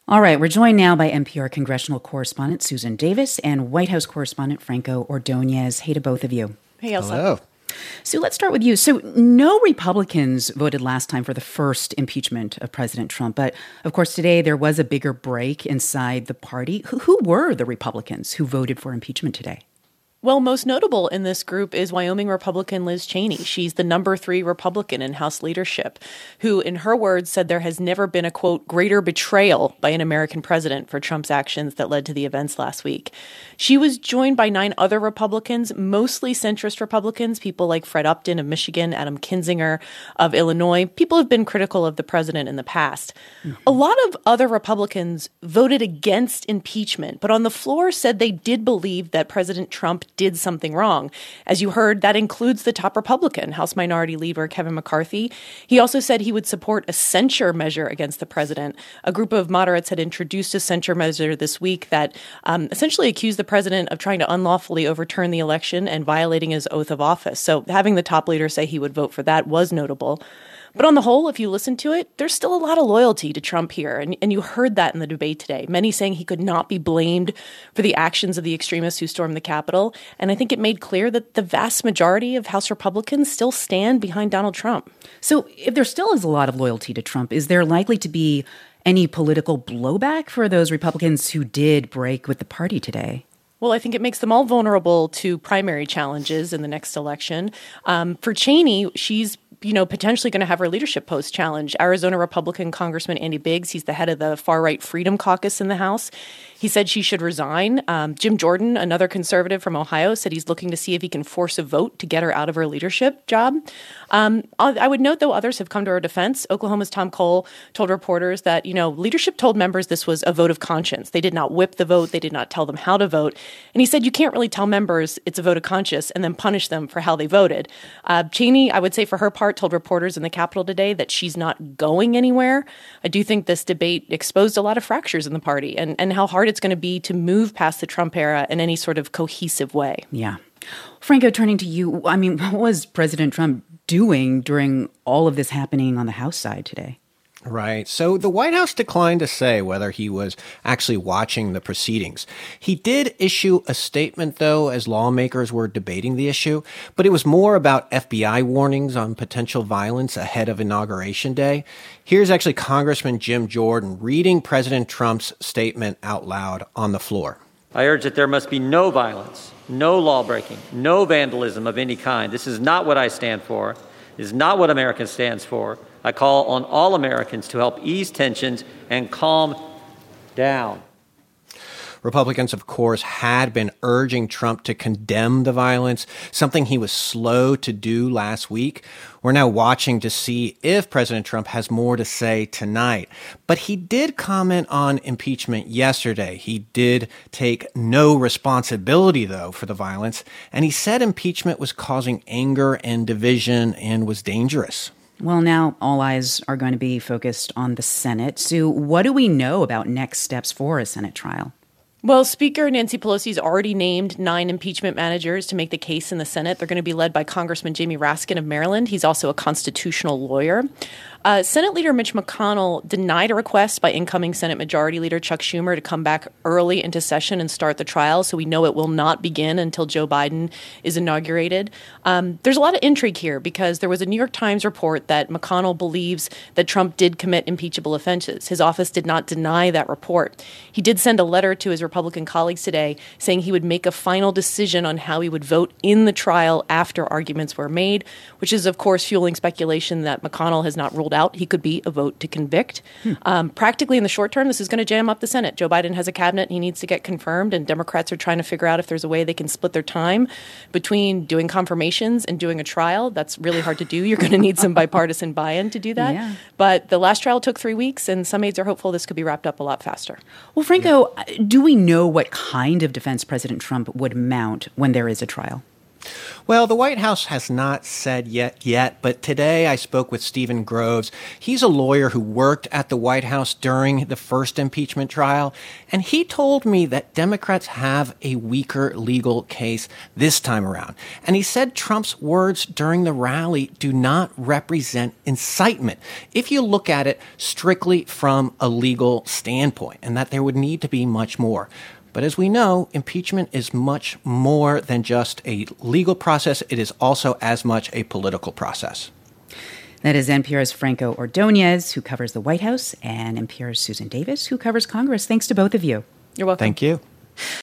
All right, we're joined now by NPR congressional correspondent Susan Davis and White House correspondent Franco Ordonez. Hey to both of you. Hey, Elsa. Hello. So let's start with you. So no Republicans voted last time for the first impeachment of President Trump. But of course, today there was a bigger break inside the party. Who were the Republicans who voted for impeachment today? Well, most notable in this group is Wyoming Republican Liz Cheney. She's the number 3 Republican in House leadership, who, in her words, said there has never been a, quote, greater betrayal by an American president for Trump's actions that led to the events last week. She was joined by 9 other Republicans, mostly centrist Republicans, people like Fred Upton of Michigan, Adam Kinzinger of Illinois. People have been critical of the president in the past. Mm-hmm. A lot of other Republicans voted against impeachment, but on the floor said they did believe that President Trump did something wrong. As you heard, that includes the top Republican, House Minority Leader Kevin McCarthy. He also said he would support a censure measure against the president. A group of moderates had introduced a censure measure this week that essentially accused the president of trying to unlawfully overturn the election and violating his oath of office. So having the top leader say he would vote for that was notable. But on the whole, if you listen to it, there's still a lot of loyalty to Trump here. And you heard that in the debate today. Many saying he could not be blamed for the actions of the extremists who stormed the Capitol. And I think it made clear that the vast majority of House Republicans still stand behind Donald Trump. So if there still is a lot of loyalty to Trump, is there likely to be any political blowback for those Republicans who did break with the party today? Well, I think it makes them all vulnerable to primary challenges in the next election. For Cheney, she's potentially going to have her leadership post challenged. Arizona Republican Congressman Andy Biggs, he's the head of the far-right Freedom Caucus in the House. He said she should resign. Jim Jordan, another conservative from Ohio, said he's looking to see if he can force a vote to get her out of her leadership job. I would note, though, others have come to her defense. Oklahoma's Tom Cole told reporters that, leadership told members this was a vote of conscience. They did not whip the vote. They did not tell them how to vote. And he said you can't really tell members it's a vote of conscience and then punish them for how they voted. Cheney, I would say for her part, told reporters in the Capitol today that she's not going anywhere. I do think this debate exposed a lot of fractures in the party and how hard it's going to be to move past the Trump era in any sort of cohesive way. Yeah. Franco, turning to you, what was President Trump doing during all of this happening on the House side today? Right. So the White House declined to say whether he was actually watching the proceedings. He did issue a statement, though, as lawmakers were debating the issue, but it was more about FBI warnings on potential violence ahead of Inauguration Day. Here's actually Congressman Jim Jordan reading President Trump's statement out loud on the floor. I urge that there must be no violence, no lawbreaking, no vandalism of any kind. This is not what I stand for. This is not what America stands for. I call on all Americans to help ease tensions and calm down. Republicans, of course, had been urging Trump to condemn the violence, something he was slow to do last week. We're now watching to see if President Trump has more to say tonight. But he did comment on impeachment yesterday. He did take no responsibility, though, for the violence. And he said impeachment was causing anger and division and was dangerous. Well, now all eyes are going to be focused on the Senate. So what do we know about next steps for a Senate trial? Well, Speaker Nancy Pelosi's already named 9 impeachment managers to make the case in the Senate. They're going to be led by Congressman Jamie Raskin of Maryland. He's also a constitutional lawyer. Senate Leader Mitch McConnell denied a request by incoming Senate Majority Leader Chuck Schumer to come back early into session and start the trial, so we know it will not begin until Joe Biden is inaugurated. There's a lot of intrigue here because there was a New York Times report that McConnell believes that Trump did commit impeachable offenses. His office did not deny that report. He did send a letter to his Republican colleagues today saying he would make a final decision on how he would vote in the trial after arguments were made, which is, of course, fueling speculation that McConnell has not ruled out he could be a vote to convict. Practically in the short term, this is going to jam up the Senate. Joe Biden has a cabinet he needs to get confirmed, and Democrats are trying to figure out if there's a way they can split their time between doing confirmations and doing a trial. That's really hard to do. You're going to need some bipartisan buy-in to do that. Yeah. But the last trial took 3 weeks, and some aides are hopeful this could be wrapped up a lot faster. Well, Franco, do we know what kind of defense President Trump would mount when there is a trial? Well, the White House has not said yet, but today I spoke with Stephen Groves. He's a lawyer who worked at the White House during the first impeachment trial, and he told me that Democrats have a weaker legal case this time around. And he said Trump's words during the rally do not represent incitement if you look at it strictly from a legal standpoint, and that there would need to be much more. But as we know, impeachment is much more than just a legal process. It is also as much a political process. That is NPR's Franco Ordonez, who covers the White House, and NPR's Susan Davis, who covers Congress. Thanks to both of you. You're welcome. Thank you.